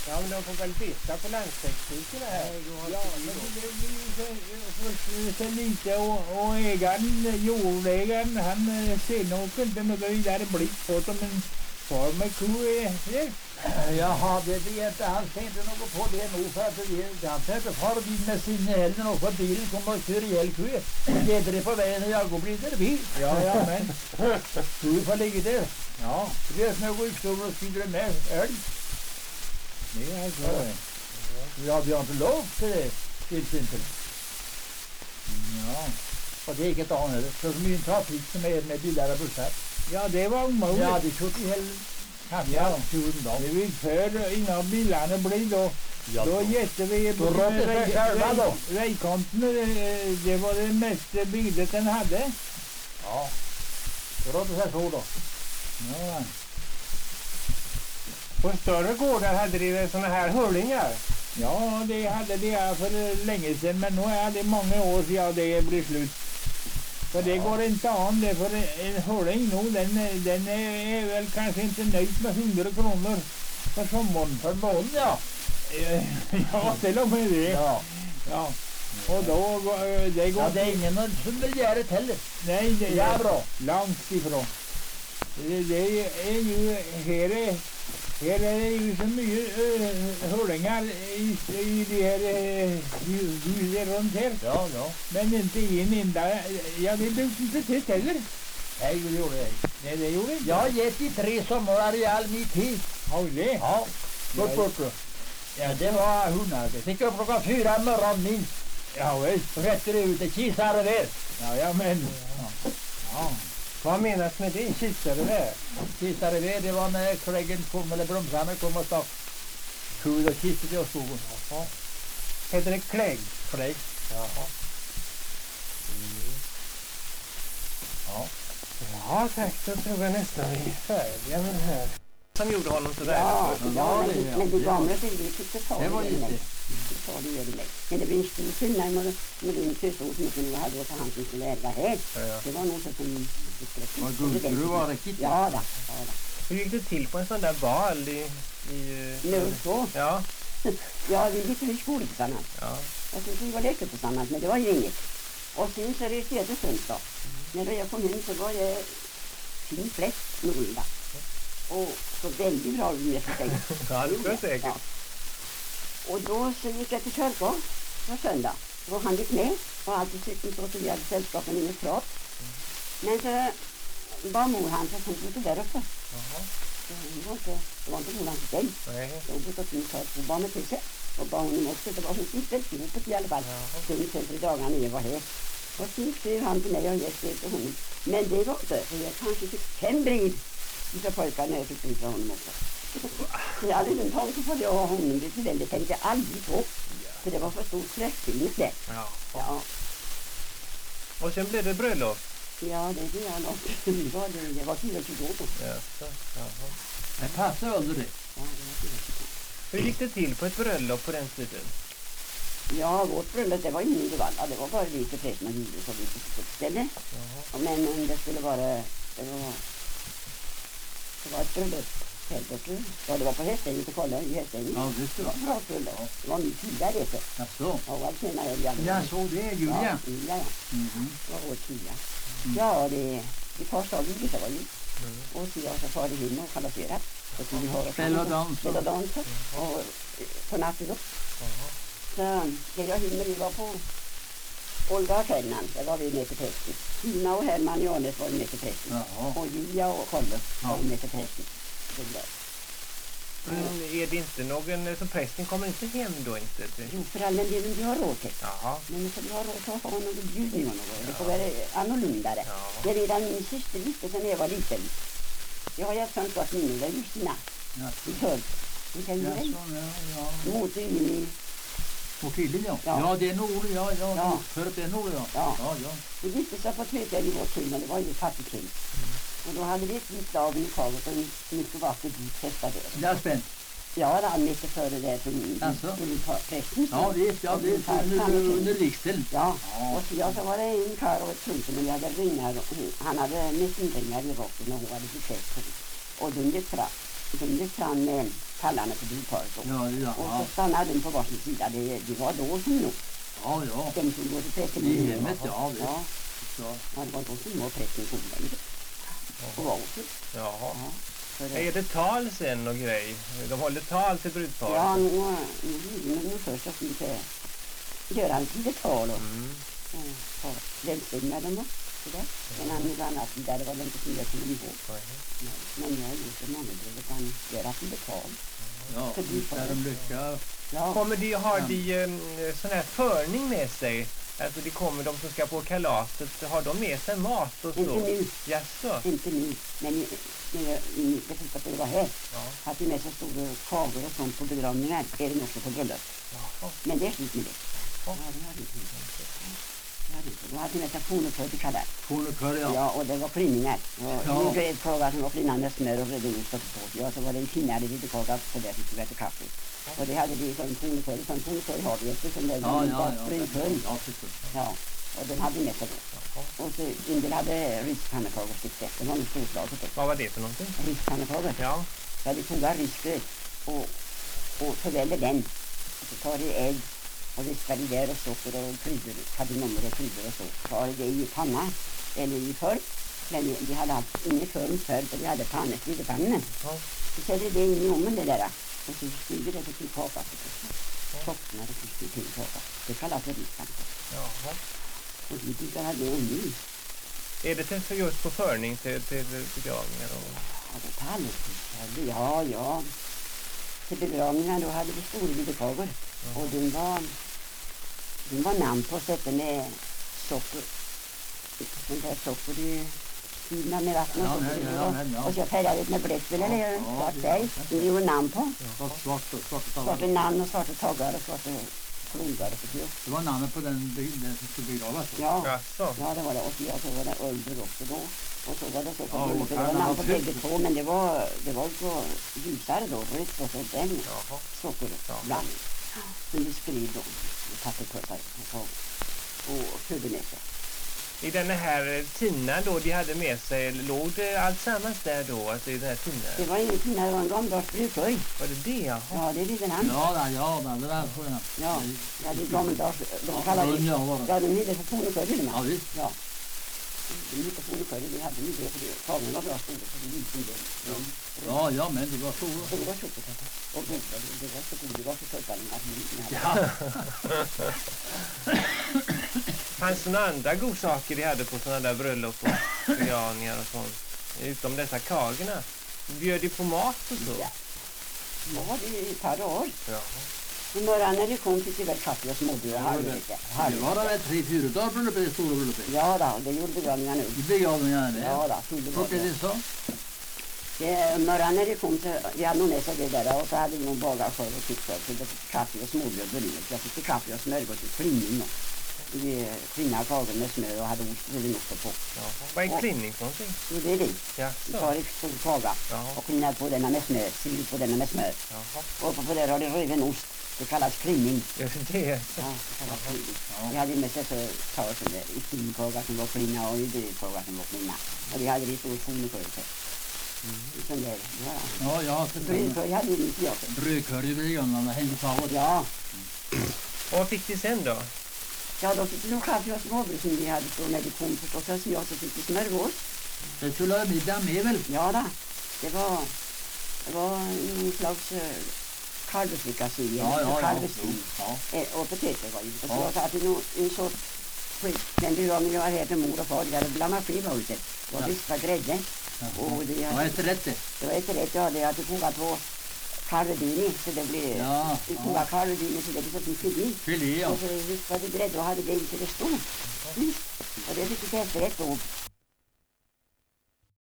Ja, men de får väl byta på landsvägsbutikerna här. Ja, men det är ju så lite och ägaren, jordägaren, han ser nog inte något vidare blick på det, men far med ko är Jaha, det är inte, han ser inte något på det nog, för att han tar inte far bil med sin heller och för bilen kommer och kör ihjäl ku. Leder det på vägen och jag går blir det bil. ja, men Du får ligga där. ja, Det är snö och utstår och skriver med älg. det är så. Ja, vi har inte lov till det, till exempel. Ja. Och det är inget annat. Så som en trafik som är med bilar och bussar. Ja, det var omöjligt. Ja, det kört ihjäl kanske Ja. 20 dagar. Det vi för innan bilarna blir då. Ja, Då jätte vi Då rådde sig själva då. vägkanten, det var det mest bildet den hade. Ja, det rådde sig så då. Ja. På större gårdar hade de väl såna här hurlingar. Ja, det hade det för länge sedan, men nu är det många år sedan det blir slut. För det går inte an det, för en hurling nu, den är väl kanske inte nöjd med 100 kronor för sommaren. För mån, ja. Ja, till och med det. Ja. Ja. Och då, det går Ja, det är ingen som vill göra det heller. nej, det Det är bra. långt ifrån. Det är ju, här är det ju så mycket hurlingar i de här husen runt här. Ja, ja. Men inte en enda, ja det blev inte till heller. Nej, det gjorde jag. Nej, det gjorde inte. Jag har gett i 3 somrar i all min tid. Har det? Ja, bort. Ja, det var hundar. Fick upp klockan 4 i morgon minst. Ja, visst. Rätt ut, det kisade där. Ja, men. Ja. Vad menas med det? Kisade det? Kisade där, det var när kläggen kom, eller bromsarna kom och stack. Huvud och kistade jag skogen. Jaha. Heter det klägg? Klägg. Jaha. Ja. Ja, tack. Då tror jag nästan vi är färdiga med det här. Som gjorde honom så Ja, värdefull. ja, det- men det gamla vi tyckte ta Det var det just med. det. Ta det över mig. Men det blir en stor skillnad med din syster som inte nu hade och han som skulle äga här. Ja. Det var nog så som Vad guldgruv var det, Kitty? Ja, då. Hur gick det till på en sån där bal Nu så. Ja, Ja, vi gick till skolan tillsammans. ja. Och så vi var lekte tillsammans, men det var ju inget. Och sen så reste jag till Strömstad. När jag kom hem så var jag fin fläkt någorlunda. Och så väldigt bra med sig. Ja, det tror jag säkert. Ja. Och då så gick jag till kyrkan på söndag. Och han gick med. Och alltid cykeln så vi hade sällskapen inget prat. Men så var mor han så hon bodde där uppe. Jaha. Så det var inte mor hans sig. Nej. Så hon bodde till kyrkan och barnet till sig. Och barnen också. Det var hon inte väldigt i alla fall. Sen 3 dagar när jag var här. Och sen skrev han till mig och jag skrev till honom. Men det var inte. För jag kanske fick 5 brev. Vissa pojkar när jag fick bli från honom också. Så jag hade inte en tanke på det och honom. Det tänkte jag aldrig på. För det var för stor träffning det. Ja. Ja, Och sen blev det bröllop. ja det är jag nog. Det var 4 år då. Ja, så. Jaha. Det passar under det. Ja, det var 4 år. Hur gick det till på ett bröllop på den tiden? Ja, vårt bröllop det var ju mindre valla. Det var bara vi till prästen och gjorde så vi fick ett ställe. Jaha. Men om det skulle vara, det var ett bröllop. Ja, det var på Hästängen till kolla i Hästängen. Ja, det Det var står. bra bröllop. Det var min tid där ute. Jaså? Ja, och allt senare är det Jag såg det, Julia. Ja. Mhm. Det var vår tid, ja. Ja, det första av det var ju. Och så jag så far det hem och kalasera. Och så vi har Spela dans. Spela dans. Och på natten då. Så det jag hinner vi var på Olga och Ferdinand. Där var vi med till prästen. Tina och Herman Janes var med till prästen. Jaha. Och Julia och Kalle var med till prästen. Det där. Men är det inte någon som prästen kommer inte hem då inte? Jo, för all den delen vi har råd till. Jaha. Men så vi har råd att ha någon bjudning och något. Det får vara annorlunda. Ja. Det är redan min syster visste sen jag var liten. Jag har ett sånt gott minne. Det är Justina. Jaså. I Törn. Hon kan ju Jaså, dig. ja. Mot in i... På killen, ja. Ja. Ja, det är nog, ja. Ja. För att det är nog, ja. Ja. Ja. Det visste sig på tredje i vårt tid, men det var ju fattigt tid. Och då hade vi ett vitt lag i taget och mycket vacker dit fästade. Jag är spänd. Ja, det han mycket före det som Alltså? skulle ta prästen. Ja, det är under vigseln. Ja, Ja. och så, ja, så var det en karl och ett trumpen och jag hade ringar. Och han hade nästan ringar i rocken och hon hade sitt präst. Och de gick fram med pallarna till brudparet då. Ja, ja, Och ja. så stannade de på varsin sida. Det var då som nu. Ja, ja. De som går till prästen. I hemmet, ja, visst. Ja, Så. ja, det var då som var prästen kom längre. Och var också. Jaha. Ja, för det. Är det tal sen och grej? De håller tal till brudparet? Ja, nu först att inte göra en lite tal och välsigna dem och sådär. Men annat vidare var det inte som jag kunde ihåg. Men jag har gjort en mannebröd och kan göra ett litet tal. Ja, visst är de lycka. Ja, Har de sån här förning med sig? Alltså de som ska på kalaset, har de med sig mat och så? inte nu. Jaså? Inte nu. Men det finns att det var här. Ja. Att det med så stora kagor och sånt på begravningar är det också på bröllop. Jaha. Men det är slut med det. Ja. Ja, det hade inte. Då hade vi nästan fonokör till kallar. Fonokör, ja. Ja, och det var klinningar. Och Ja. gjorde ett kaka som var klinnande smör och rödvinst och så. Ja, så var det en klinnare lite kaka på det som skulle äta kaffe. Och det hade vi från fonokör. Från fonokör har vi eftersom det Ja, var ja, brunför. ja, förstås. Ja, och den hade med sig då. Och så en del hade rispannekakor stickte. Det var nog storslaget då. Vad var det för någonting? Rispannekakor. Ja. Så hade vi kogat risgröt och förvällde den. Och så tar det ägg och vispar i där och socker och kryddor, kardemummer och kryddor och så. Tar det i panna eller i form. Men vi hade haft ingen form förr för vi hade slidepannan. Ja. Så sätter det in i ommen det där. Och så skriver det till kaka. Toppnar det till kaka. Det kallas för rispannekakor. Jaha. Och vi tycker att det är ny. Är det för just på förning till begravningar? Ja, det pallar. Ja. Till begravningar då hade vi stora videkagor. Och den var namn på sättet med socker. Sånt där socker i fina med vatten och Ja, socker. ja. Och så färgade det med bläckvel eller svart färg. Det gjorde namn på. Svart och Svarta namn och svarta taggar och svarta klogar och så. det var namnet på den som skulle begravas. Ja. Jaså? Ja, det var det. Och så var det Ölder också då. Och så var det så på Ja, det var och namn på Karl bägge två, men det var så ljusare då. Rött och så den Jaha. sockerblandning. Som vi skrev då. Papperpåsar och körde med sig. I den här tinnan då de hade med sig, låg det alltsammans där då? Alltså i den här tinnan? Det var ingen tinna, det var en gammal brukshöj. Var det det? Jaha. Ja, det är lite namn. Ja, det där får jag. Ja, det är gammaldags. De kallade det. Ja, var det. Ja, de hade för fonokörde. Ja, visst. Ja. De hade fonokörde, vi hade mycket för det. Tavlen var bra stora, så det gick inte. Ja, men det var stora. Det var tjockt. Och det var så god, det var så torkade att vi Ja. Fanns det några andra godsaker de hade på sådana där bröllop och begravningar och sånt? Utom dessa kagorna. Bjöd de på mat och så? Ja. Ja, det är ett par år. Ja. I morgon när det kom fick vi väl kaffe och småbröd. Det var väl 3-4 dagar bröllopet, det stora bröllopet. Ja då, det gjorde begravningar nu. I begravningarna det. Ja då, full Och är det så? Morgon när det kom så, vi hade nog nästan det där och så hade vi någon bagarskörd och fick så det kaffe och småbröd och rinnet. Jag fick kaffe och smörgås och klinning och vi klinade kagor med smör och hade ost på. Jaha. Vad är klinning för någonting? Så det är det. Vi Jaså? tar i stor kaga Jaha. och klinar på denna med smör, sill på denna med smör. Jaha. Och på där har det riven ost. Det kallas klinning. Gör det? Ja, det kallas klinning. Vi hade med sig så tar som det i klinkaga som var klina och i brödkaga som var klina. Och vi hade lite stor fonokör för. Som det är. Ja, jag har sett det. Brödkörj hade vi inte jag för. Brödkörj i begravningarna, hängde taget. Ja. Och vad fick de sen då? Ja, då fick vi nog kaffe och småbröd som vi hade så när vi kom förstås. Och så fick vi smörgås. Det skulle ha middag med väl? Ja då. Det var en slags kalvsfrikassé. Ja. Kalvsting. Ja. Och potäter var ju. Och så Ja. jag satt en sorts skit. Den begravningen jag hade mor och far. Vi hade blandat skiva ut det. Det var vispa grädde. Och det Vad heter det? Det var inte rätt. Ja, det hade kokat på kalvdini. Så det blev... Ja. Vi kokade kalvdini så det blev som filé. Filé, ja. Och så vispade grädde och hade det inte det stod. Och det fick vi till efterrätt då.